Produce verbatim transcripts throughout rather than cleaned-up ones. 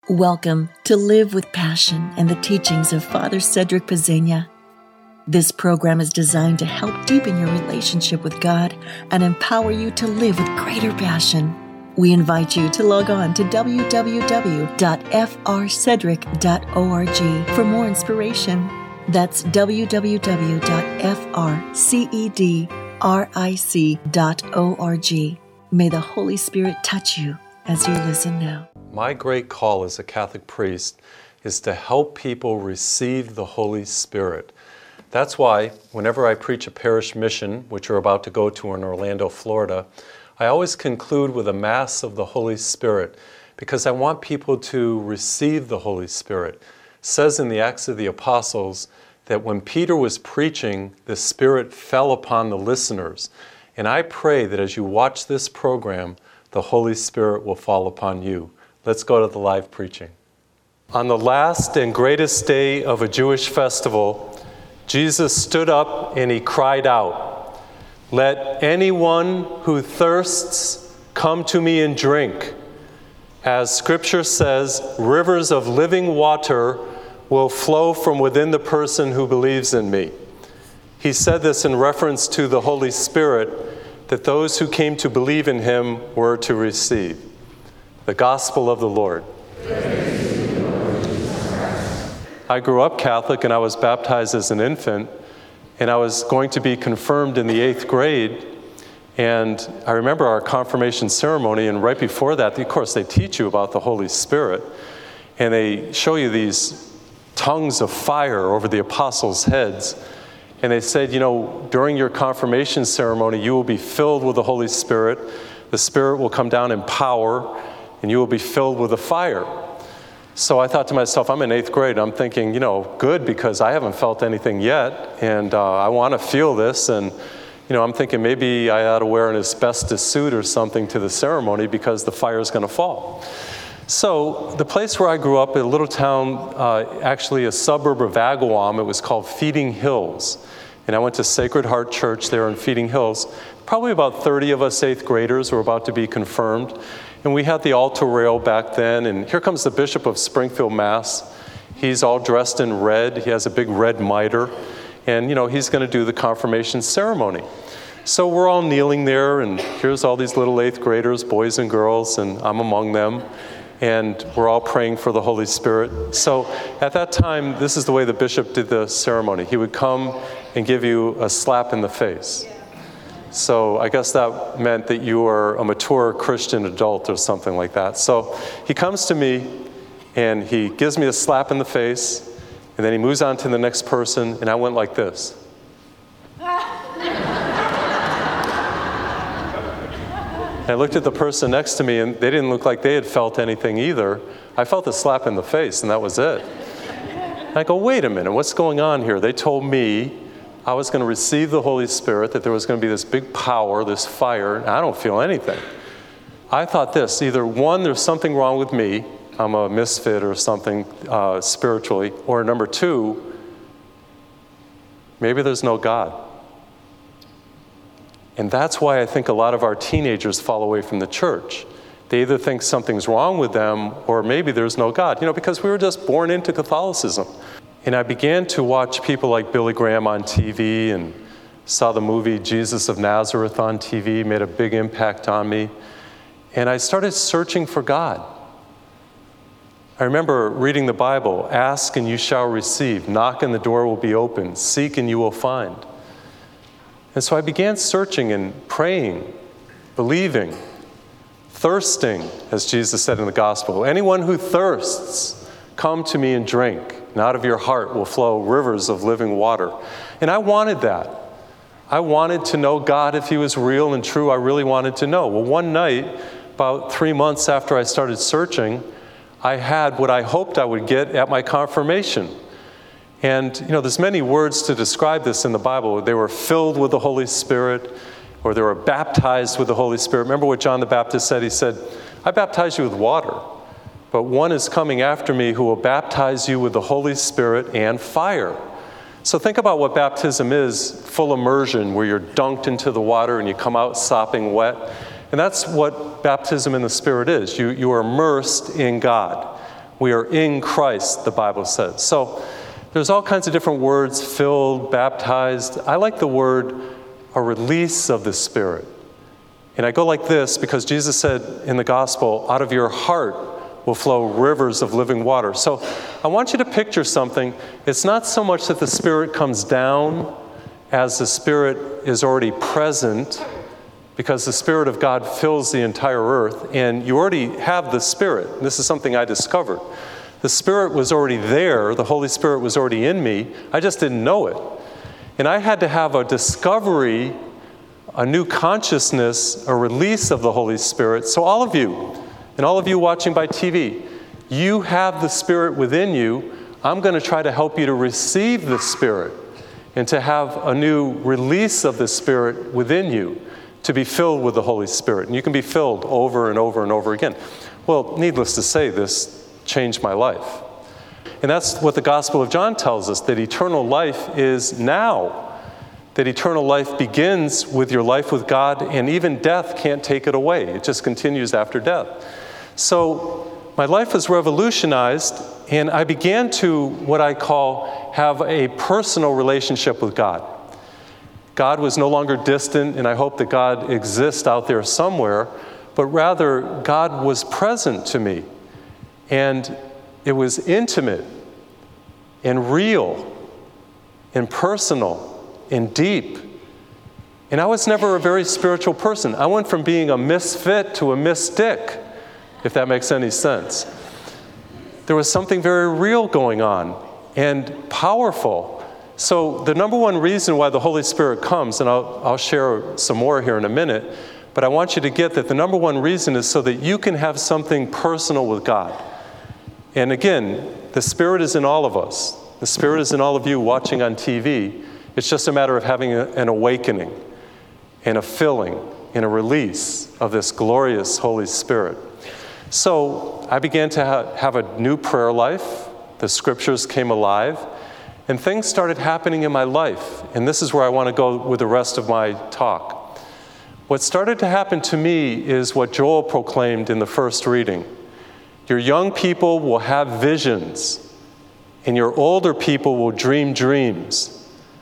Welcome to Live with Passion and the teachings of Father Cedric Pezzegna. This program is designed to help deepen your relationship with God and empower you to live with greater passion. We invite you to log on to w w w dot f r cedric dot org for more inspiration. That's w w w dot f r cedric dot org. May the Holy Spirit touch you as you listen now. My great call as a Catholic priest is to help people receive the Holy Spirit. That's why whenever I preach a parish mission, which we're about to go to in Orlando, Florida, I always conclude with a Mass of the Holy Spirit because I want people to receive the Holy Spirit. It says in the Acts of the Apostles that when Peter was preaching, the Spirit fell upon the listeners. And I pray that as you watch this program, the Holy Spirit will fall upon you. Let's go to the live preaching. On the last and greatest day of a Jewish festival, Jesus stood up and he cried out, "Let anyone who thirsts come to me and drink. As Scripture says, rivers of living water will flow from within the person who believes in me." He said this in reference to the Holy Spirit, that those who came to believe in him were to receive. The Gospel of the Lord. I grew up Catholic and I was baptized as an infant, and I was going to be confirmed in the eighth grade. And I remember our confirmation ceremony, and right before that, of course, they teach you about the Holy Spirit, and they show you these tongues of fire over the apostles' heads. And they said, you know, during your confirmation ceremony, you will be filled with the Holy Spirit. The Spirit will come down in power, and you will be filled with the fire. So I thought to myself, I'm in eighth grade. I'm thinking, you know, good, because I haven't felt anything yet, and uh, I want to feel this. And, you know, I'm thinking maybe I ought to wear an asbestos suit or something to the ceremony because the fire is going to fall. So the place where I grew up, a little town, uh, actually a suburb of Agawam, it was called Feeding Hills. And I went to Sacred Heart Church there in Feeding Hills. Probably about thirty of us eighth graders were about to be confirmed. And we had the altar rail back then, and here comes the Bishop of Springfield, Mass. He's all dressed in red. He has a big red mitre. And, you know, he's going to do the confirmation ceremony. So we're all kneeling there, and here's all these little eighth graders, boys and girls, and I'm among them. And we're all praying for the Holy Spirit. So at that time, this is the way the bishop did the ceremony. He would come and give you a slap in the face. So I guess that meant that you were a mature Christian adult or something like that. So he comes to me and he gives me a slap in the face, and then he moves on to the next person, and I went like this. I looked at the person next to me, and they didn't look like they had felt anything either. I felt a slap in the face, and that was it. And I go, wait a minute, what's going on here? They told me I was going to receive the Holy Spirit, that there was going to be this big power, this fire, and I don't feel anything. I thought this, either one, there's something wrong with me, I'm a misfit or something uh, spiritually, or number two, maybe there's no God. And that's why I think a lot of our teenagers fall away from the church. They either think something's wrong with them, or maybe there's no God, you know, because we were just born into Catholicism. And I began to watch people like Billy Graham on T V, and saw the movie Jesus of Nazareth on T V, made a big impact on me. And I started searching for God. I remember reading the Bible, ask and you shall receive, knock and the door will be open, seek and you will find. And so I began searching and praying, believing, thirsting, as Jesus said in the gospel. Anyone who thirsts, come to me and drink. And out of your heart will flow rivers of living water. And I wanted that. I wanted to know God if he was real and true. I really wanted to know. Well, one night, about three months after I started searching, I had what I hoped I would get at my confirmation. And, you know, there's many words to describe this in the Bible. They were filled with the Holy Spirit, or they were baptized with the Holy Spirit. Remember what John the Baptist said? He said, I baptize you with water, but one is coming after me who will baptize you with the Holy Spirit and fire. So think about what baptism is, full immersion, where you're dunked into the water and you come out sopping wet. And that's what baptism in the Spirit is. You, you are immersed in God. We are in Christ, the Bible says. So there's all kinds of different words, filled, baptized. I like the word a release of the Spirit. And I go like this because Jesus said in the gospel, out of your heart will flow rivers of living water. So I want you to picture something. It's not so much that the Spirit comes down as the Spirit is already present, because the Spirit of God fills the entire earth, and you already have the Spirit. This is something I discovered. The Spirit was already there. The Holy Spirit was already in me. I just didn't know it. And I had to have a discovery, a new consciousness, a release of the Holy Spirit. So all of you, and all of you watching by T V, you have the Spirit within you. I'm going to try to help you to receive the Spirit and to have a new release of the Spirit within you, to be filled with the Holy Spirit. And you can be filled over and over and over again. Well, needless to say, this changed my life. And that's what the Gospel of John tells us, that eternal life is now. That eternal life begins with your life with God, and even death can't take it away. It just continues after death. So my life was revolutionized, and I began to, what I call, have a personal relationship with God. God was no longer distant, and I hope that God exists out there somewhere, but rather God was present to me. And it was intimate and real and personal and deep. And I was never a very spiritual person. I went from being a misfit to a mystic, if that makes any sense. There was something very real going on and powerful. So the number one reason why the Holy Spirit comes, and I'll, I'll share some more here in a minute, but I want you to get that the number one reason is so that you can have something personal with God. And again, the Spirit is in all of us. The Spirit is in all of you watching on T V. It's just a matter of having a, an awakening and a filling and a release of this glorious Holy Spirit. So I began to ha- have a new prayer life. The scriptures came alive, and things started happening in my life. And this is where I want to go with the rest of my talk. What started to happen to me is what Joel proclaimed in the first reading. Your young people will have visions, and your older people will dream dreams.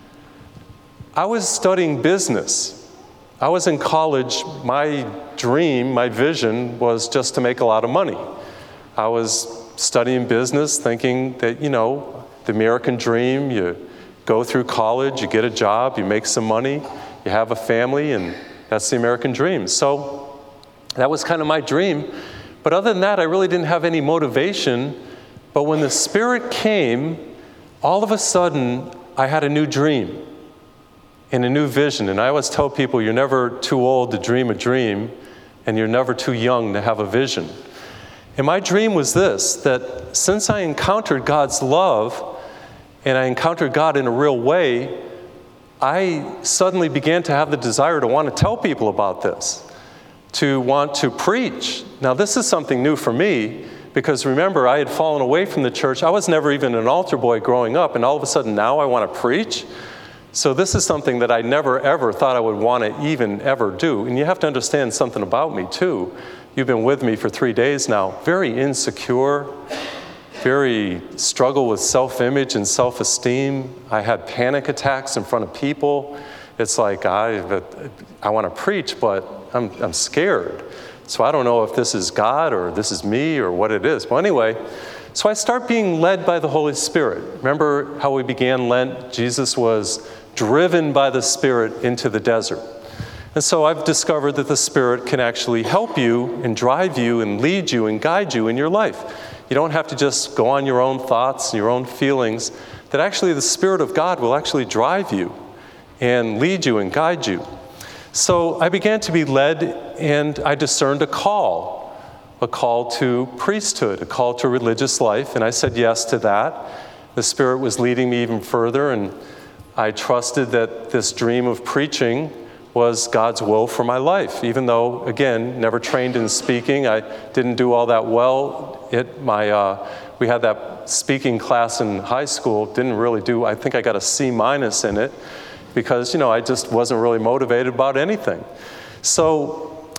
I was studying business. I was in college. My dream, my vision was just to make a lot of money. I was studying business, thinking that, you know, the American dream, you go through college, you get a job, you make some money, you have a family, and that's the American dream. So that was kind of my dream. But other than that, I really didn't have any motivation. But when the Spirit came, all of a sudden, I had a new dream and a new vision. And I always tell people, you're never too old to dream a dream, and you're never too young to have a vision. And my dream was this, that since I encountered God's love, and I encountered God in a real way, I suddenly began to have the desire to want to tell people about this, to want to preach. Now, this is something new for me, because remember, I had fallen away from the church. I was never even an altar boy growing up, and all of a sudden now I want to preach. So this is something that I never, ever thought I would want to even ever do. And you have to understand something about me, too. You've been with me for three days now. Very insecure, very struggle with self-image and self-esteem. I had panic attacks in front of people. It's like, I, I want to preach, but I'm, I'm scared. So I don't know if this is God or this is me or what it is. Well, anyway, so I start being led by the Holy Spirit. Remember how we began Lent? Jesus was driven by the Spirit into the desert. And so I've discovered that the Spirit can actually help you and drive you and lead you and guide you in your life. You don't have to just go on your own thoughts and your own feelings, that actually the Spirit of God will actually drive you and lead you and guide you. So I began to be led, and I discerned a call, a call to priesthood, a call to religious life, and I said yes to that. The Spirit was leading me even further, and I trusted that this dream of preaching was God's will for my life, even though, again, never trained in speaking. I didn't do all that well. It, my, uh, we had that speaking class in high school, didn't really do, I think I got a C minus in it, because, you know, I just wasn't really motivated about anything. So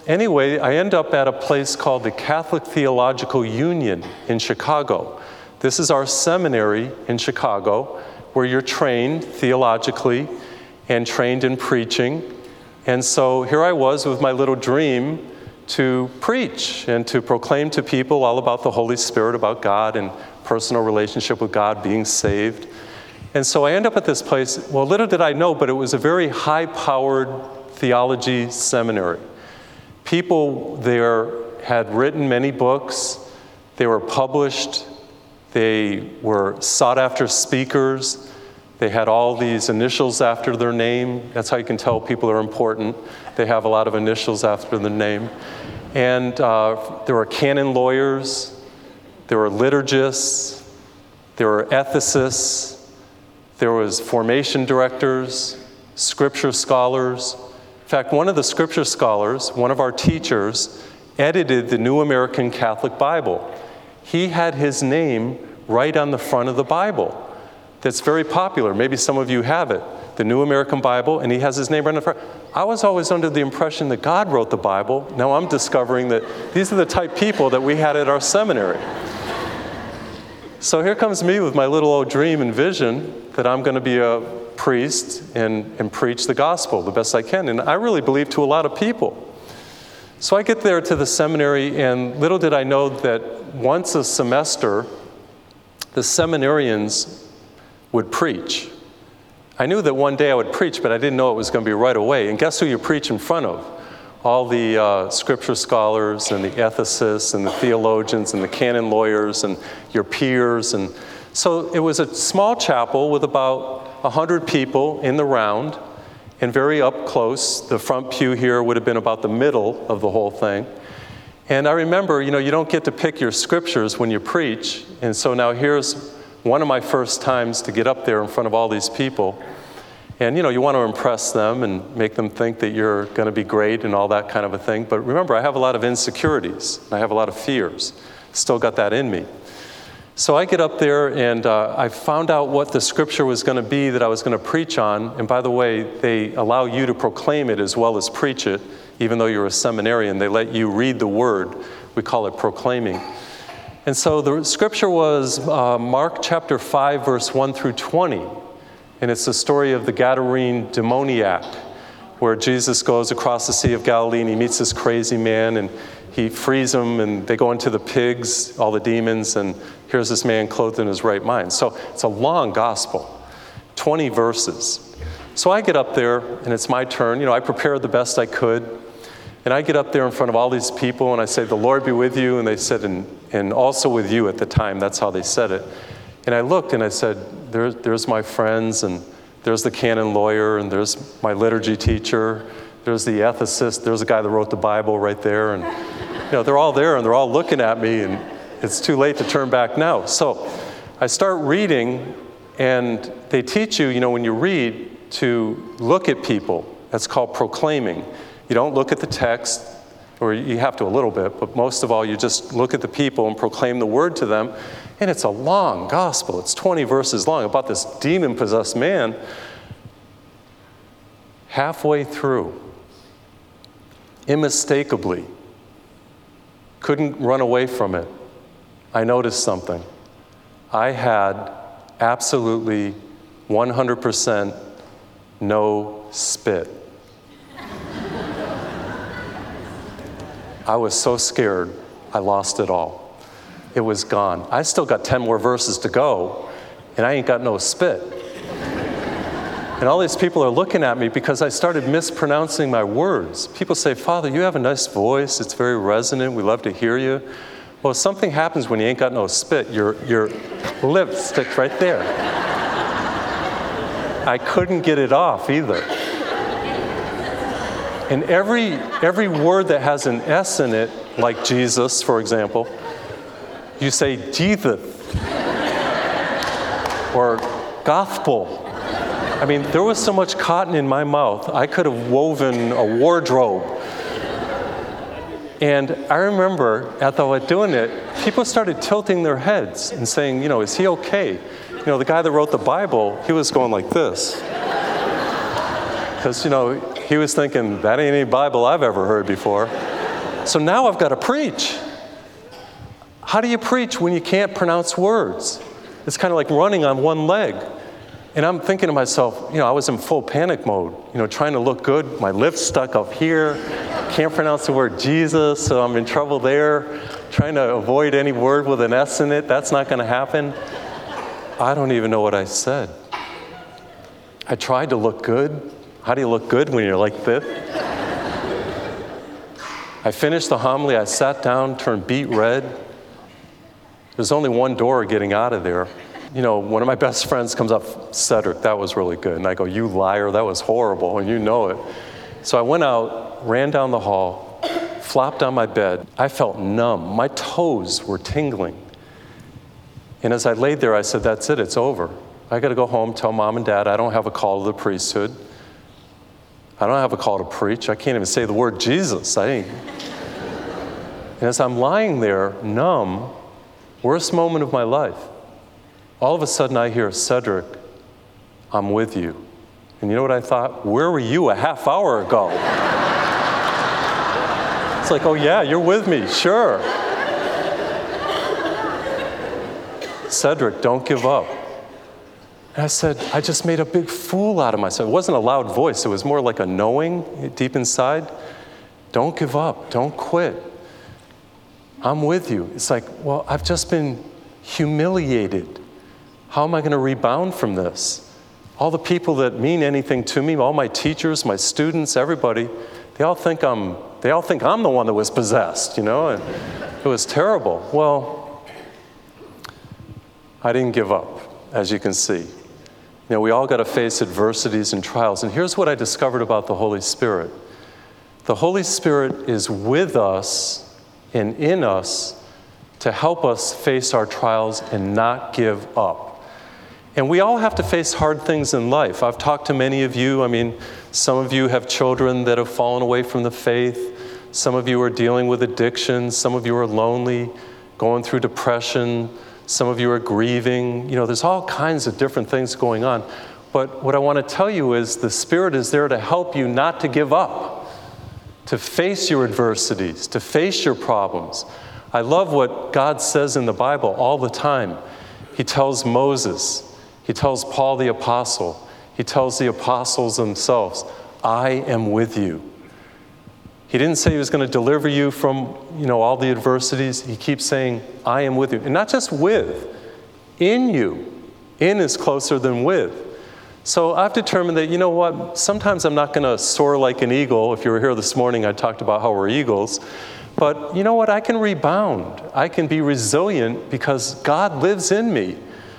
anyway, I end up at a place called the Catholic Theological Union in Chicago. This is our seminary in Chicago, where you're trained theologically and trained in preaching. And so here I was with my little dream to preach and to proclaim to people all about the Holy Spirit, about God and personal relationship with God, being saved. And so I end up at this place. Well, little did I know, but it was a very high-powered theology seminary. People there had written many books. They were published. They were sought-after speakers. They had all these initials after their name. That's how you can tell people are important. They have a lot of initials after their name. And uh, there were canon lawyers. There were liturgists. There were ethicists. There was formation directors, scripture scholars. In fact, one of the scripture scholars, one of our teachers, edited the New American Catholic Bible. He had his name right on the front of the Bible. That's very popular. Maybe some of you have it, the New American Bible, and he has his name right on the front. I was always under the impression that God wrote the Bible. Now I'm discovering that these are the type of people that we had at our seminary. So here comes me with my little old dream and vision that I'm going to be a priest and, and preach the gospel the best I can. And I really believe to a lot of people. So I get there to the seminary, and little did I know that once a semester, the seminarians would preach. I knew that one day I would preach, but I didn't know it was going to be right away. And guess who you preach in front of? All the uh, scripture scholars and the ethicists and the theologians and the canon lawyers and your peers. And so it was a small chapel with about one hundred people in the round and very up close. The front pew here would have been about the middle of the whole thing. And I remember, you know, you don't get to pick your scriptures when you preach. And so now here's one of my first times to get up there in front of all these people. And, you know, you want to impress them and make them think that you're going to be great and all that kind of a thing. But remember, I have a lot of insecurities. I have a lot of fears. Still got that in me. So I get up there, and uh, I found out what the scripture was going to be that I was going to preach on. And by the way, they allow you to proclaim it as well as preach it. Even though you're a seminarian, they let you read the word. We call it proclaiming. And so the scripture was uh, Mark chapter five, verse one through twenty. And it's the story of the Gadarene demoniac, where Jesus goes across the Sea of Galilee and he meets this crazy man and he frees him, and they go into the pigs, all the demons, and here's this man clothed in his right mind. So it's a long gospel, twenty verses. So I get up there and it's my turn. You know, I prepared the best I could. And I get up there in front of all these people and I say, "The Lord be with you." And they said, and, and also with you at the time. That's how they said it. And I looked and I said, there, there's my friends, and there's the canon lawyer, and there's my liturgy teacher, there's the ethicist, there's the guy that wrote the Bible right there. And you know, they're all there and they're all looking at me, and it's too late to turn back now. So I start reading, and they teach you, you know, when you read, to look at people. That's called proclaiming. You don't look at the text, or you have to a little bit, but most of all, you just look at the people and proclaim the word to them. And it's a long gospel. It's twenty verses long about this demon-possessed man. Halfway through, unmistakably, couldn't run away from it, I noticed something. I had absolutely one hundred percent no spit. I was so scared, I lost it all. It was gone. I still got ten more verses to go, and I ain't got no spit. And all these people are looking at me because I started mispronouncing my words. People say, "Father, you have a nice voice. It's very resonant. We love to hear you." Well, something happens when you ain't got no spit. Your, your lip sticks right there. I couldn't get it off either. And every every word that has an S in it, like Jesus, for example, you say Jesus or gospel. I mean, there was so much cotton in my mouth, I could have woven a wardrobe. And I remember, as I was doing it, people started tilting their heads and saying, you know, "Is he okay?" You know, the guy that wrote the Bible, he was going like this. Because, you know, he was thinking, that ain't any Bible I've ever heard before. So now I've got to preach. How do you preach when you can't pronounce words? It's kind of like running on one leg. And I'm thinking to myself, you know, I was in full panic mode, you know, trying to look good. My lips stuck up here. Can't pronounce the word Jesus, so I'm in trouble there. Trying to avoid any word with an S in it. That's not going to happen. I don't even know what I said. I tried to look good. How do you look good when you're like this? I finished the homily. I sat down, turned beet red. There's only one door getting out of there. You know, one of my best friends comes up, Cedric, that was really good. And I go, you liar, that was horrible, and you know it. So I went out, ran down the hall, flopped on my bed. I felt numb. My toes were tingling. And as I laid there, I said, that's it, it's over. I got to go home, tell mom and dad I don't have a call to the priesthood. I don't have a call to preach. I can't even say the word Jesus. I ain't. And as I'm lying there, numb, worst moment of my life, all of a sudden I hear, Cedric, I'm with you. And you know what I thought? Where were you a half hour ago? It's like, oh yeah, you're with me, sure. Cedric, don't give up. And I said, I just made a big fool out of myself. It wasn't a loud voice. It was more like a knowing deep inside. Don't give up. Don't quit. I'm with you. It's like, well, I've just been humiliated. How am I going to rebound from this? All the people that mean anything to me, all my teachers, my students, everybody, they all think I'm, they all think I'm the one that was possessed, you know? And it was terrible. Well, I didn't give up, as you can see. You know, we all got to face adversities and trials. And here's what I discovered about the Holy Spirit. The Holy Spirit is with us and in us to help us face our trials and not give up. And we all have to face hard things in life. I've talked to many of you. I mean, some of you have children that have fallen away from the faith. Some of you are dealing with addiction. Some of you are lonely, going through depression. Some of you are grieving. You know, there's all kinds of different things going on. But what I want to tell you is the Spirit is there to help you not to give up, to face your adversities, to face your problems. I love what God says in the Bible all the time. He tells Moses, he tells Paul the apostle, he tells the apostles themselves, I am with you. He didn't say he was going to deliver you from, you know, all the adversities. He keeps saying, I am with you. And not just with, in you. In is closer than with. So I've determined that, you know what, sometimes I'm not going to soar like an eagle. If you were here this morning, I talked about how we're eagles. But you know what, I can rebound. I can be resilient because God lives in me.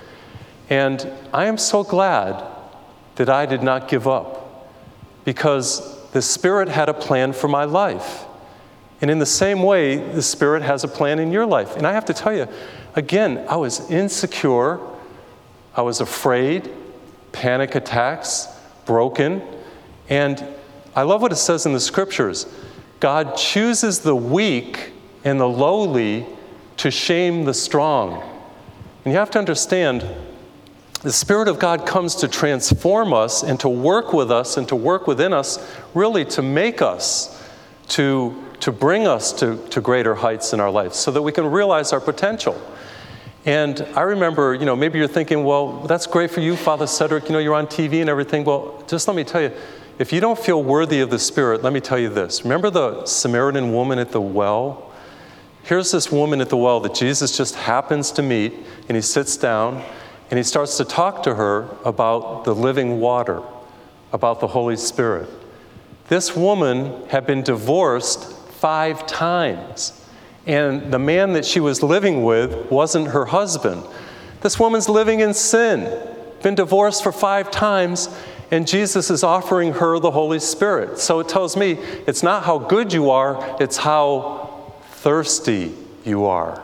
And I am so glad that I did not give up, because the Spirit had a plan for my life. And in the same way, the Spirit has a plan in your life. And I have to tell you, again, I was insecure. I was afraid, panic attacks, broken. And I love what it says in the Scriptures. God chooses the weak and the lowly to shame the strong. And you have to understand, the Spirit of God comes to transform us and to work with us and to work within us, really to make us, to, to bring us to, to greater heights in our life so that we can realize our potential. And I remember, you know, maybe you're thinking, well, that's great for you, Father Cedric, you know, you're on T V and everything. Well, just let me tell you, if you don't feel worthy of the Spirit, let me tell you this. Remember the Samaritan woman at the well? Here's this woman at the well that Jesus just happens to meet, and he sits down, and he starts to talk to her about the living water, about the Holy Spirit. This woman had been divorced five times, and the man that she was living with wasn't her husband. This woman's living in sin, been divorced for five times, and Jesus is offering her the Holy Spirit. So it tells me it's not how good you are, it's how thirsty you are.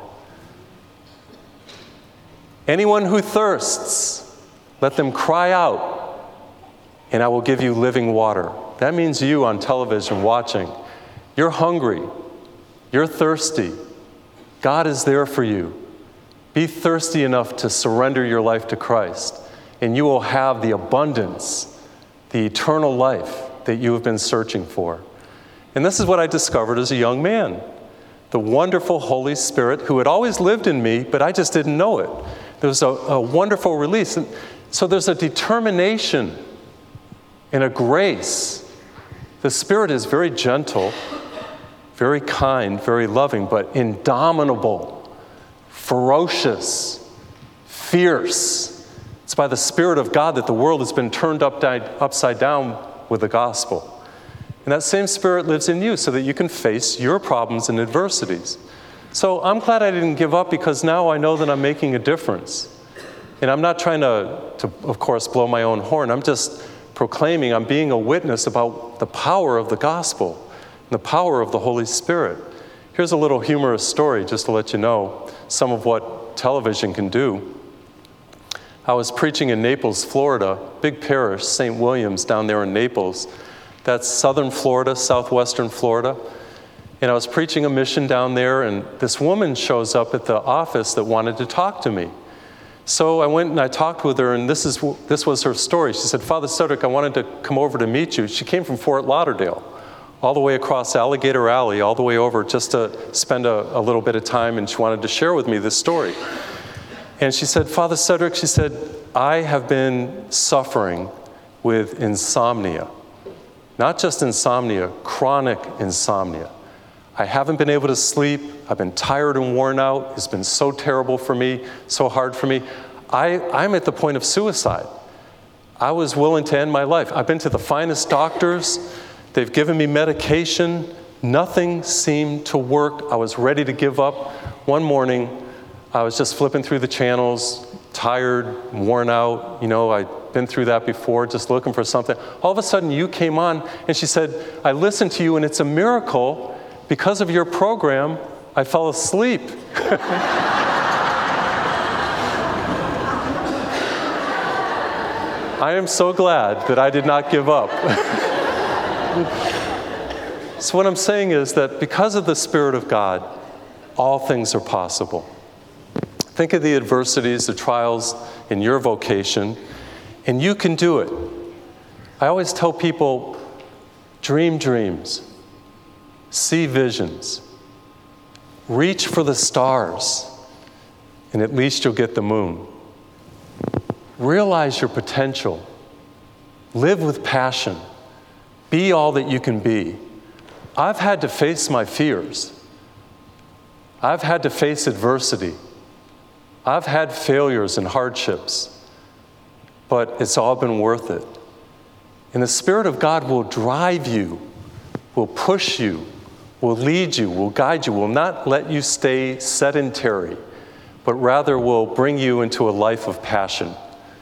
Anyone who thirsts, let them cry out, and I will give you living water. That means you on television watching. You're hungry. You're thirsty. God is there for you. Be thirsty enough to surrender your life to Christ, and you will have the abundance, the eternal life that you have been searching for. And this is what I discovered as a young man. the wonderful Holy Spirit who had always lived in me, but I just didn't know it. There was a, a wonderful release. And so there's a determination and a grace. The Spirit is very gentle, very kind, very loving, but indomitable, ferocious, fierce. It's by the Spirit of God that the world has been turned upside down with the gospel. And that same Spirit lives in you so that you can face your problems and adversities. So I'm glad I didn't give up, because now I know that I'm making a difference. And I'm not trying to, to, of course, blow my own horn. I'm just proclaiming, I'm being a witness about the power of the gospel and the power of the Holy Spirit. Here's a little humorous story just to let you know some of what television can do. I was preaching in Naples, Florida, big parish, Saint William's down there in Naples. That's southern Florida, southwestern Florida. And I was preaching a mission down there, and this woman shows up at the office that wanted to talk to me. So I went and I talked with her, and this is this was her story. She said, Father Cedric, I wanted to come over to meet you. She came from Fort Lauderdale, all the way across Alligator Alley, all the way over just to spend a, a little bit of time, and she wanted to share with me this story. And she said, Father Cedric, she said, I have been suffering with insomnia. Not just insomnia, chronic insomnia. I haven't been able to sleep. I've been tired and worn out. It's been so terrible for me, so hard for me. I, I'm at the point of suicide. I was willing to end my life. I've been to the finest doctors. They've given me medication. Nothing seemed to work. I was ready to give up. One morning, I was just flipping through the channels, tired, worn out. You know, I'd been through that before, just looking for something. All of a sudden, you came on, and she said, I listened to you, and it's a miracle. Because of your program, I fell asleep. I am so glad that I did not give up. So what I'm saying is that because of the Spirit of God, all things are possible. Think of the adversities, the trials in your vocation, and you can do it. I always tell people, dream dreams, see visions, reach for the stars, and at least you'll get the moon. Realize your potential. Live with passion. Be all that you can be. I've had to face my fears. I've had to face adversity. I've had failures and hardships, but it's all been worth it. And the Spirit of God will drive you, will push you, will lead you, will guide you, will not let you stay sedentary, but rather will bring you into a life of passion.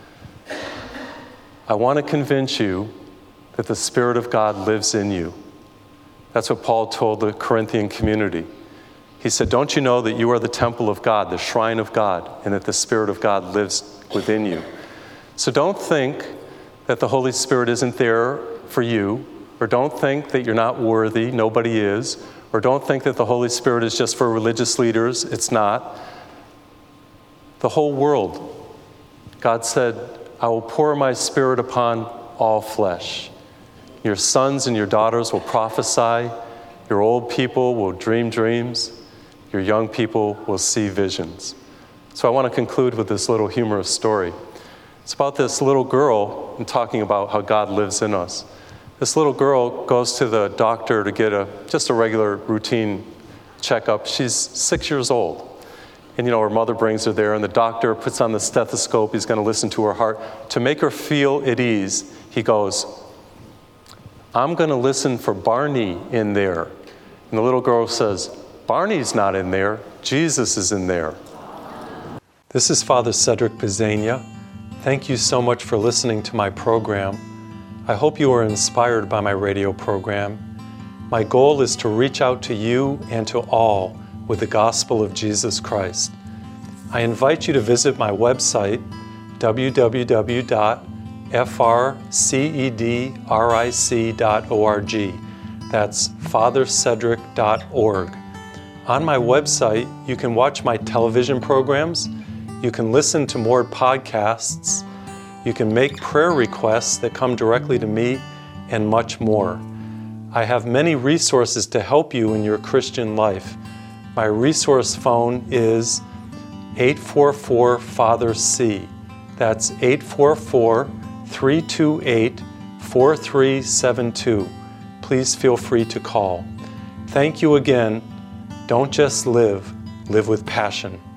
I want to convince you that the Spirit of God lives in you. That's what Paul told the Corinthian community. He said, don't you know that you are the temple of God, the shrine of God, and that the Spirit of God lives within you? So don't think that the Holy Spirit isn't there for you, or don't think that you're not worthy, nobody is, or don't think that the Holy Spirit is just for religious leaders, it's not. The whole world. God said, I will pour my Spirit upon all flesh. Your sons and your daughters will prophesy, your old people will dream dreams, your young people will see visions. So I want to conclude with this little humorous story. It's about this little girl, and talking about how God lives in us. This little girl goes to the doctor to get a just a regular routine checkup. She's six years old. And, you know, her mother brings her there, and the doctor puts on the stethoscope. He's going to listen to her heart. To make her feel at ease, he goes, I'm going to listen for Barney in there. And the little girl says, Barney's not in there. Jesus is in there. This is Father Cedric Pizzania. Thank you so much for listening to my program. I hope you are inspired by my radio program. My goal is to reach out to you and to all with the gospel of Jesus Christ. I invite you to visit my website, w w w dot f r cedric dot org. That's father cedric dot org. On my website, you can watch my television programs, you can listen to more podcasts, you can make prayer requests that come directly to me, and much more. I have many resources to help you in your Christian life. My resource phone is eight four four, Father C. That's eight four four, three two eight, four three seven two. Please feel free to call. Thank you again. Don't just live, live with passion.